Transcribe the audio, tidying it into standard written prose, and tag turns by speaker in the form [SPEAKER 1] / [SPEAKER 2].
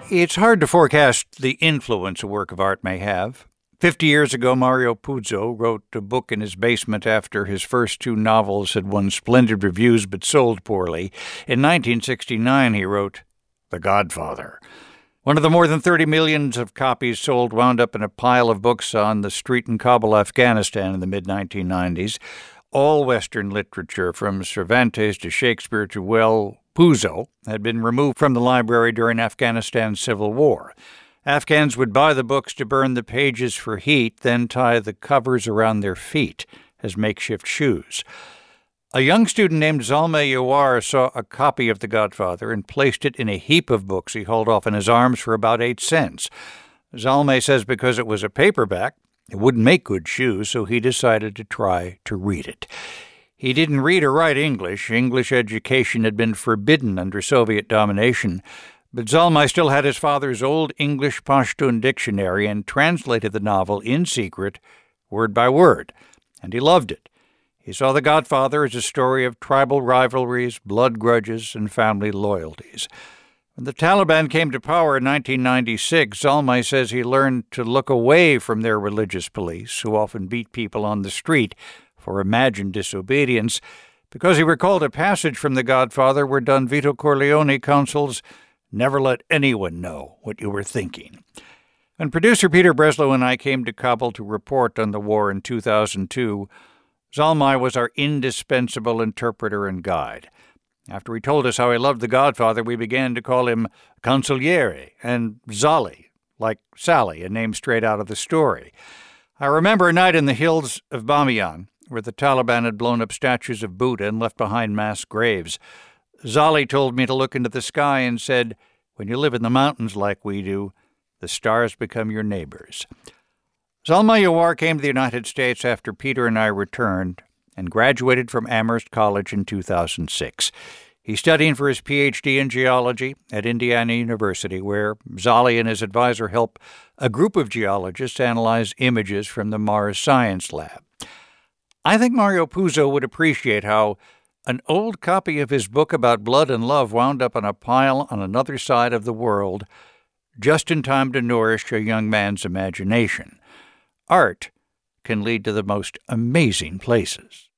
[SPEAKER 1] It's hard to forecast the influence a work of art may have. 50 years ago, Mario Puzo wrote a book in his basement after his first two novels had won splendid reviews but sold poorly. In 1969, he wrote The Godfather. One of the more than 30 millions of copies sold wound up in a pile of books on the street in Kabul, Afghanistan in the mid-1990s. All Western literature, from Cervantes to Shakespeare to, well, Puzo, had been removed from the library during Afghanistan's civil war. Afghans would buy the books to burn the pages for heat, then tie the covers around their feet as makeshift shoes. A young student named Zalmay Yawar saw a copy of The Godfather and placed it in a heap of books he hauled off in his arms for about 8 cents. Zalmay says because it was a paperback, it wouldn't make good shoes, so he decided to try to read it. He didn't read or write English. English education had been forbidden under Soviet domination. But Zalmay still had his father's old English Pashtun dictionary and translated the novel in secret, word by word. And he loved it. He saw The Godfather as a story of tribal rivalries, blood grudges, and family loyalties. When the Taliban came to power in 1996, Zalmay says he learned to look away from their religious police, who often beat people on the street for imagined disobedience, because he recalled a passage from The Godfather where Don Vito Corleone counsels, "Never let anyone know what you were thinking." When producer Peter Breslow and I came to Kabul to report on the war in 2002, Zalmay was our indispensable interpreter and guide. After he told us how he loved The Godfather, we began to call him Consigliere and Zali, like Sally, a name straight out of the story. I remember a night in the hills of Bamiyan, where the Taliban had blown up statues of Buddha and left behind mass graves. Zali told me to look into the sky and said, "When you live in the mountains like we do, the stars become your neighbors." Zalmay Yawar came to the United States after Peter and I returned and graduated from Amherst College in 2006. He's studying for his Ph.D. in geology at Indiana University, where Zali and his advisor help a group of geologists analyze images from the Mars Science Lab. I think Mario Puzo would appreciate how an old copy of his book about blood and love wound up on a pile on another side of the world, just in time to nourish a young man's imagination. Art can lead to the most amazing places.